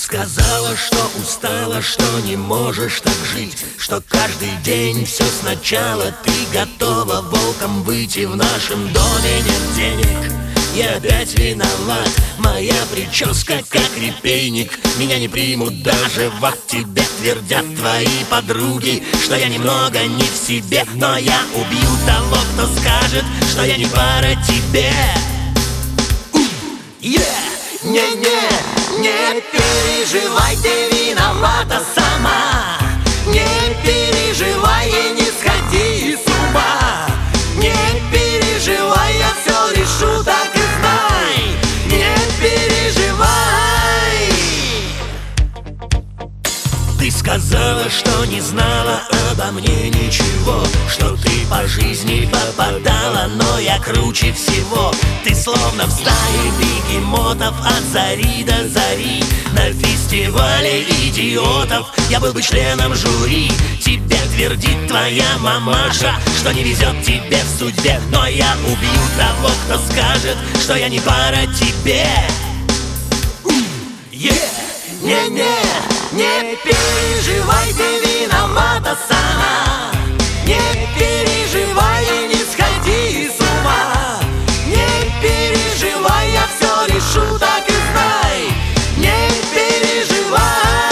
сказала, что устала, что не можешь так жить, что каждый день все сначала. Ты готова волком выйти, в нашем доме нет денег. Я опять виноват, моя прическа как репейник. Меня не примут даже в ад, тебе твердят твои подруги, что я немного не в себе. Но я убью того, кто скажет, что я не пара тебе. Не переживай, ты виновата сама. Не переживай и не сходи с ума. Не переживай, я все решу, так и знай. Не переживай. Ты сказала, что не знала обо мне ничего, что ты по жизни попадала, но я круче всего. Ты словно в стае бегемотов от зари до зари. На фестивале идиотов я был бы членом жюри. Тебе твердит твоя мамаша, что не везет тебе в судьбе. Но я убью того, кто скажет, что я не пара тебе. Не переживай, ты виновата сама. Не переживай и не сходи с ума. Не переживай, я все решу, так и знай. Не переживай.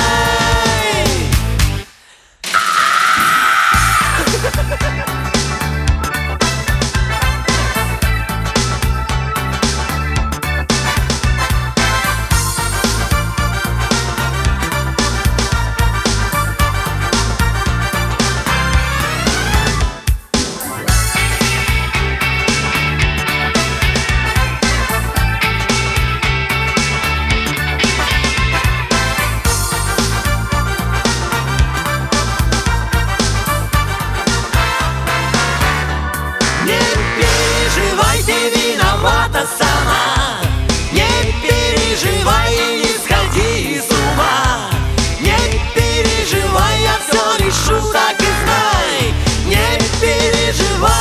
Ты виновата сама. Не переживай и не сходи с ума. Не переживай, я все решу, так и знай. Не переживай.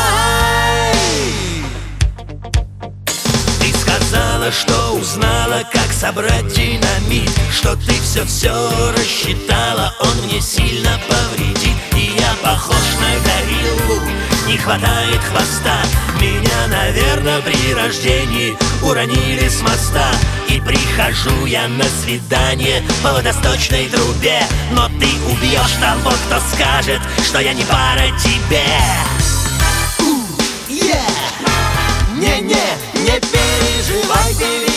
Ты сказала, что узнала, как собрать динамит, что ты все рассчитала, он мне сильно повредит. И я похож на гориллу, не хватает хвоста. Меня, наверное, при рождении уронили с моста. И прихожу я на свидание по водосточной трубе. Но ты убьешь того, кто скажет, что я не пара тебе. Не переживай, ты